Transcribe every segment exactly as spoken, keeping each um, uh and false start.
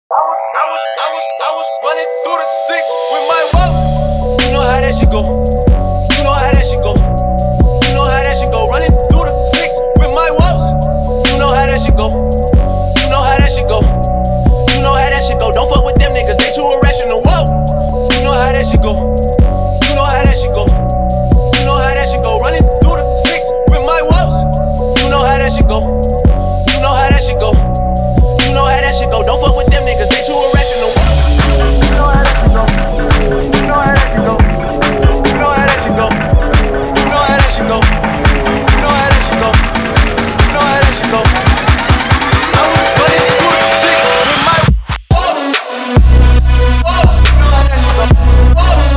I was, I was, I was, I was running through the six with my walk. You know how that shit go. You know how that shit go. You know how that shit go. Running through the six with my walks. You know how that shit go. You know how that shit go. You know how that shit go. Don't fuck with them niggas, they too irrational. Whoa. You know how that shit go. You know how that shit go. You know how that shit go. Running through the six with my walks. You know how that shit go. You know how that shit go. You know how that shit go. Don't fuck with them niggas, they too irrational. You know how that shit go. You know how that shit go. You know how that shit go. You know how that shit go. You know how that shit go. You know how that shit go. I was running through the six with my walls. Walls. You know how that shit go. Walls.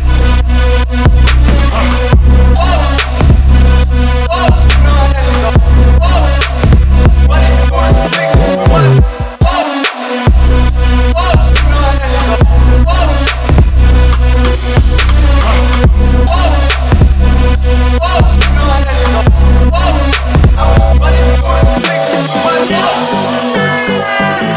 Walls. Walls. You know how that shit go. Walls. Running through the six with my walls. Walls. You know how that shit go. Walls. Walls. Walls. You know how that shit go. Walls. I was running through the six with my walls.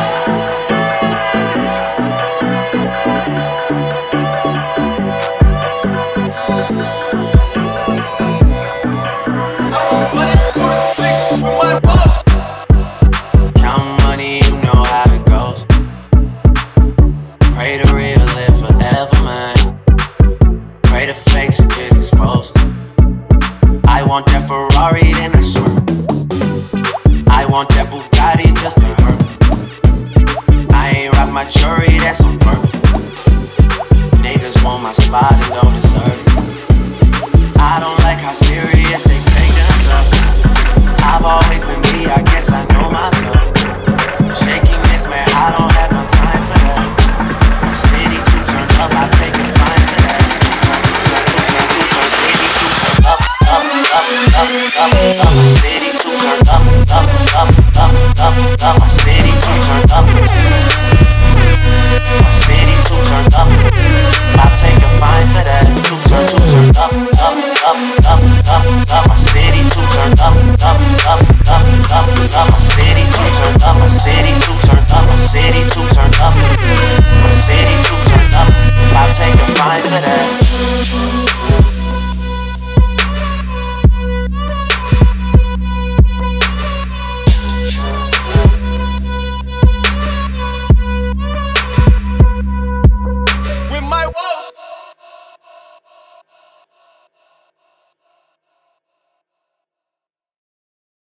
I was running through the six with my walls. Count money, you know how it goes. Pray the real live forever, man. Pray the fakes get exposed. I want that Ferrari, then I swear. I want that Bugatti just to hurt. I ain't rock my jewelry, that's on purpose. Niggas want my spot and don't deserve it. I don't like how serious they take themselves. I've always been me, I guess I know myself. Shaking this, man, I don't have no time for that. My city too turned up, I take a fine for that. My city too turned up, up, up, up, up, up. My city too turned up. My city too turned up. I'll take a fine for that. Two turn, two turn up, up, up, up, up, up. My city too turned up, up, up, up, up, up. My city too turned up. My city too turned up. My city too turned up. My city too turned up. I'll take a fine for that.